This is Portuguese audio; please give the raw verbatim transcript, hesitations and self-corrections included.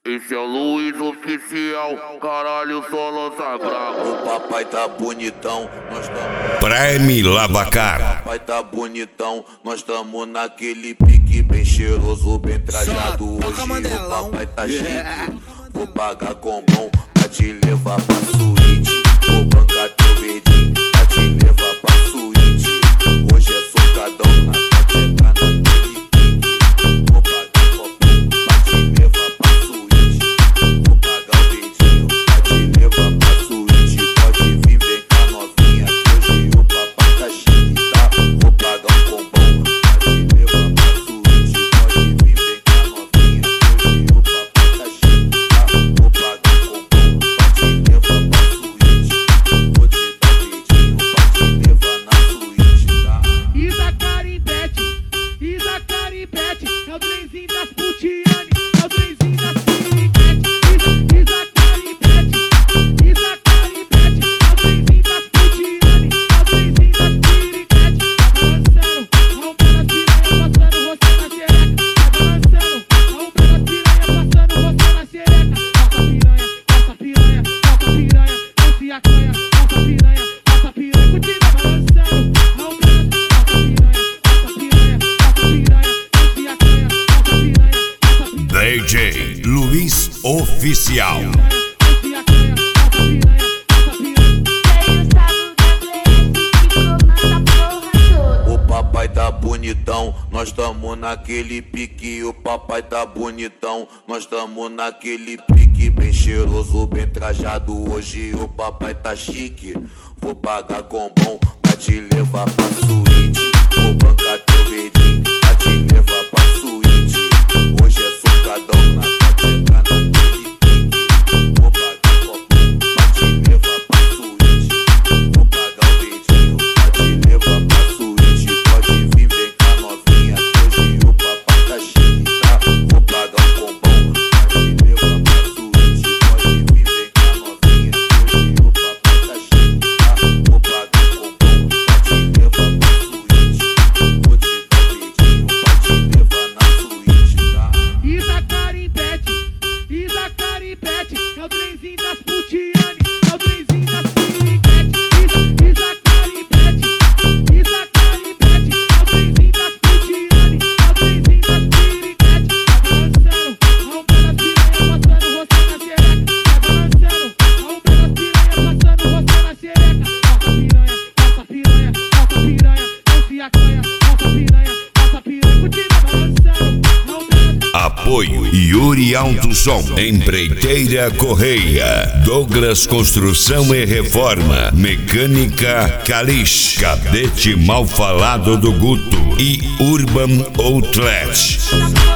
Esse é o Luiz Oficial, caralho, só lança brabo. O papai tá bonitão, nós tamo... Prime Lavacar. O papai tá bonitão, nós tamo naquele pique bem cheiroso, bem trajado. Hoje o papai tá chique, vou pagar com bom pra te levar pra suíte. Vou bancar teu beijinho pra te levar pra suíte. Hoje é socadão na cateca, naquele pique. Vou pagar com bom pra te levar pra suíte. Vou pagar o beijinho pra te levar pra suíte. Pode vir, vem cá novinha, que hoje o papai tá chique, tá? Vou pagar um combão pra te levar pra suíte. Pode vir, vem cá novinha, que hoje o papai tá chique, tá? Vou pagar um combão pra te levar pra suíte. Vou te dar beijinho pra te levar na suíte, tá? Isa Caripete, Isa Caripete, é o trenzinho das putiane, é o trenzinho das piriquete. Isa, Isa Caripete, Isa Caripete, é o trenzinho das putiane, é o trenzinho das piriquete. Tá balançando, é um pedaço de piranha passando você na xereca. Tá balançando, é um pedaço de piranha passando você na xereca. Passa piranha, passa piranha, não se acanha. Passa piranha, passa piranha, continua balançando. É um pedaço, passa piranha, passa piranha, passa piranha, não se acanha. Passa piranha, passa piranha. D J Luiz Oficial. O papai tá bonitão, nós tamo naquele pique. O papai tá bonitão, nós tamo naquele pique bem cheiroso, bem trajado. Hoje o papai tá chique, vou pagar com bom pra te levar pra suíte. Vou bancar teu beijinho pra te levar pra suíte. Hoje é socadão na cateca, naquele pique. Vou pagar com bom pra te levar pra suíte. Vou pagar o beijinho pra te levar pra suíte. Pode vir, vem cá novinha, que hoje o papai tá chique, tá? Vou pagar um combão pra te levar pra suíte. Pode vir, vem cá novinha, que hoje o papai tá chique, tá? Vou pagar um combão pra te levar pra suíte. Vou te dar beijinho pra te levar na suíte, tá? Isa Caripete, Isa Caripete, é o trenzinho das putiane, é o trenzinho das piriquete. Isa, Isa Caripete, Isa Caripete, é o trenzinho das putiane, é o trenzinho das piriquete. Tá balançando, é um pedaço de piranha passando você na xereca. Tá balançando, é um pedaço de piranha passando você na xereca. Passa piranha, passa piranha, passa piranha, não se acanha. Passa piranha, passa piranha, continua balançando. É um pedaço. Apoio Yuri Alto Som, Empreiteira Correia, Douglas Construção e Reforma, Mecânica Kalish, Cadete Mal Falado do Guto e Urban Outlet.